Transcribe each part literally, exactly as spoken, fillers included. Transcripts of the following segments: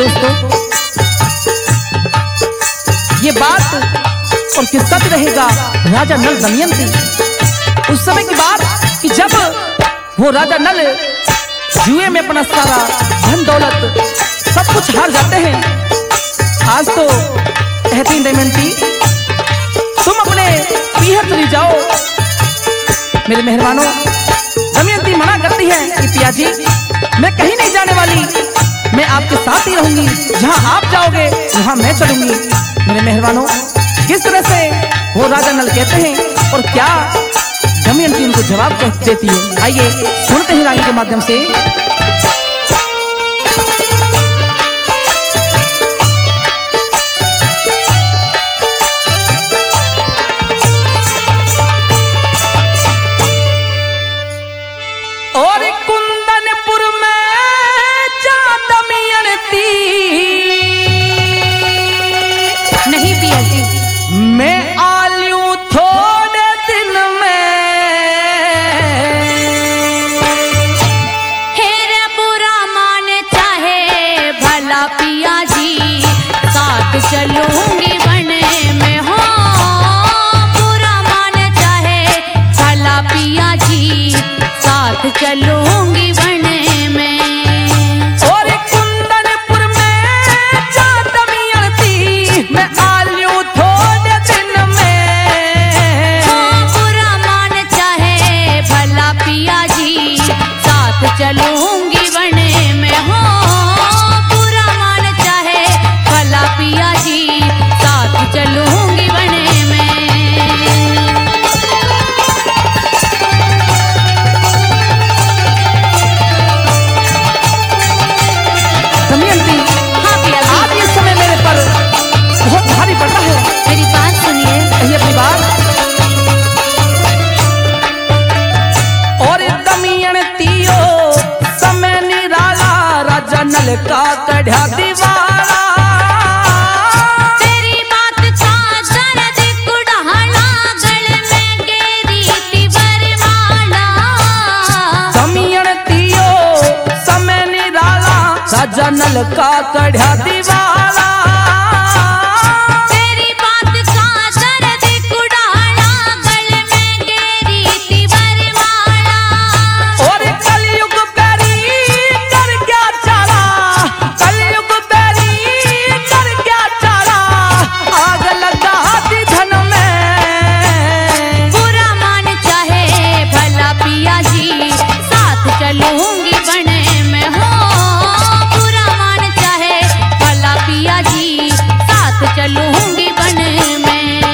दोस्तों, ये बात और किस्सा रहेगा राजा नल दमयंती। उस समय की बात कि जब वो राजा नल जुए में अपना सारा धन दौलत सब कुछ हार जाते हैं। आज तो कहती दमयंती तुम अपने पीहर चली जाओ। मेरे मेहरबानों, दमयंती मना करती है कि पिया जी मैं कहीं नहीं जाने वाली, मैं आपके साथ ही रहूंगी, जहां आप जाओगे वहां मैं चलूंगी। मेरे मेहरबानों, किस तरह से वो राजा नल कहते हैं और क्या दमयंती उनको जवाब देती है, आइए सुनते हैं रानी के माध्यम से। और कुंदनपुर में जा दमयंती, नहीं पिया जी मैं आलू थोड़े दिन में, हेरे बुरा मान चाहे भला पिया जी, साथ चलूंगी बने में हो। बुरा मान चाहे भला पिया जी, साथ चलूंगी बने में। और कुंदनपुर में जा दमयंती, मैं आलू थोड़े दिन में। बुरा मान चाहे भला पिया जी, साथ चलूंगी बने में हो। बुरा मान चाहे भला पिया जी, साथ चलूंगी बने में। दमयंती, हाँ पिया जी, आप इस समय मेरे पर बहुत भारी पड़ता है, मेरी बात सुनिए। कहिए अपनी बात। और दमयंतियो समय निराला, राजा नल का कढ़ा दीवारा। तेरी बात का दर्द कुड़हला, गले में गेरी तिवर माला। दमयंतियो समय निराला, राजा नल का कढ़ा दीवारा। तेरी बात का दर्द कुड़हला, गले में गेरी तिवर माला। और कलयुग बैरी कर क्या चाला, कलयुग बैरी कर क्या चाला, आग लगा दी धन में। बुरा मान चाहे भला पिया जी, साथ चलूंगी बने में हो। बुरा मान चाहे भला पिया जी, साथ चलूंगी बने में।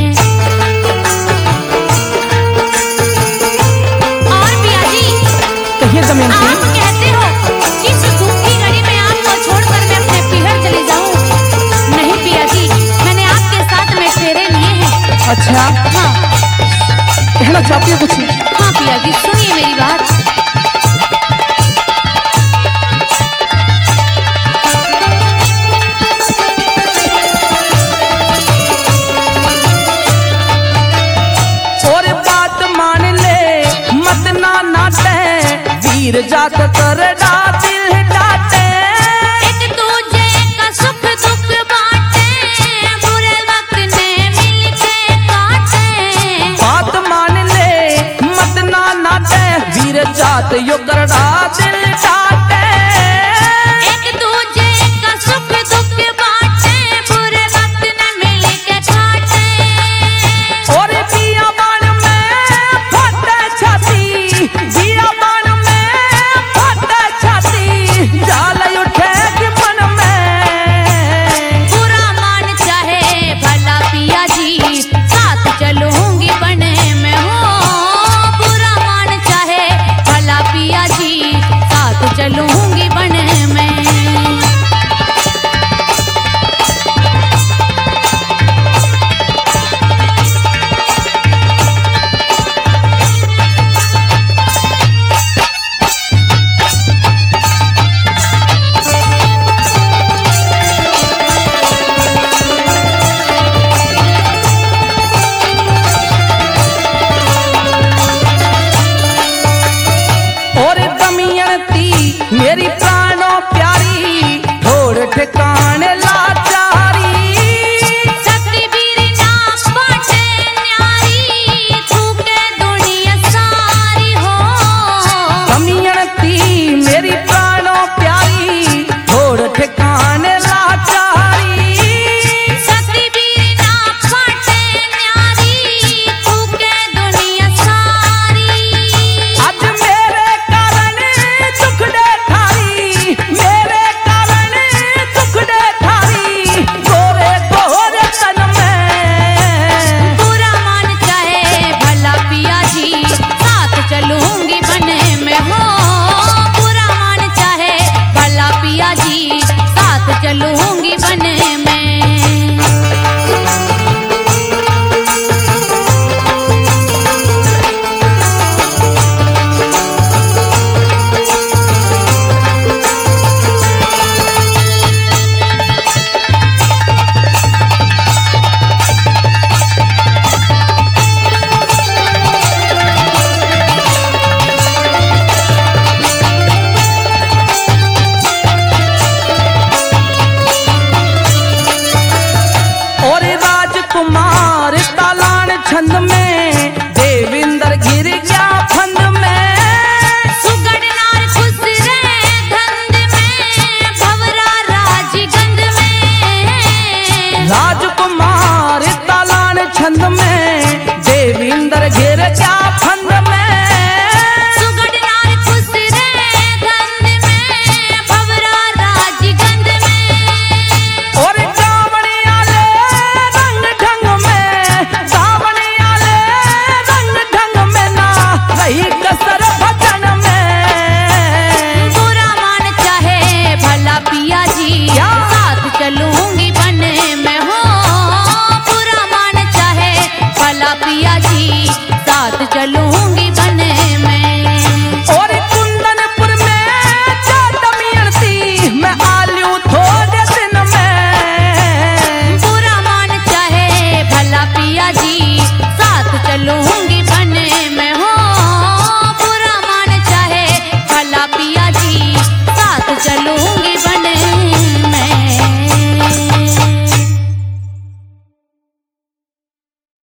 और पिया जी, कहिए दमयंती। आप कहते हो कि इस दुखी घड़ी में आपको छोड़कर मैं अपने पीहर चली जाऊं। नहीं पिया जी, मैंने आपके साथ में फेरे लिए हैं। अच्छा, हाँ कहना चाहती है कुछ? हाँ पिया जी, सुनिए मेरी बात। और बात मान ले मत ना नाटे, वीर जात कर डा दिल डाटे। एक दूजे का सुख दुख बांटे, बुरे वक्त में मिलके काटे। बात मान ले मत ना नाटे, वीर जात यो कर डा दिल